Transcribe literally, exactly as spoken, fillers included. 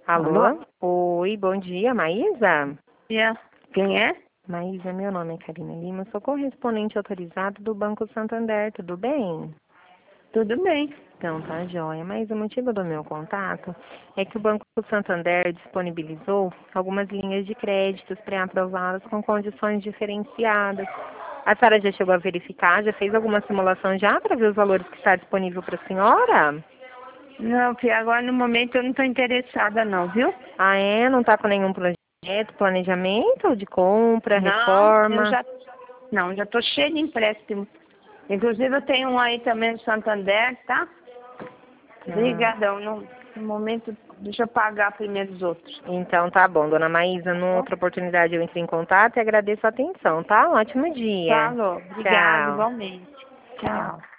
Alô? Alô? Oi, bom dia, Maísa? Yeah. Quem é? Maísa, meu nome é Karina Lima, sou correspondente autorizado do Banco Santander, tudo bem? Tudo bem. Então, tá joia. Mas o motivo do meu contato é que o Banco Santander disponibilizou algumas linhas de créditos pré-aprovadas com condições diferenciadas. A senhora já chegou a verificar, já fez alguma simulação já para ver os valores que está disponível para a senhora? Não, que agora no momento eu não estou interessada não, viu? Ah, é? Não está com nenhum projeto, planejamento de compra, Não, eu reforma? já. Não, já estou cheia de empréstimo. Inclusive eu tenho um aí também no Santander, tá? Ah. Obrigadão. No, no momento, deixa eu pagar primeiro os outros. Então tá bom, dona Maísa, numa outra oportunidade eu entro em contato e agradeço a atenção, tá? Um ótimo dia. Falou. Obrigada, Tchau. igualmente. Tchau.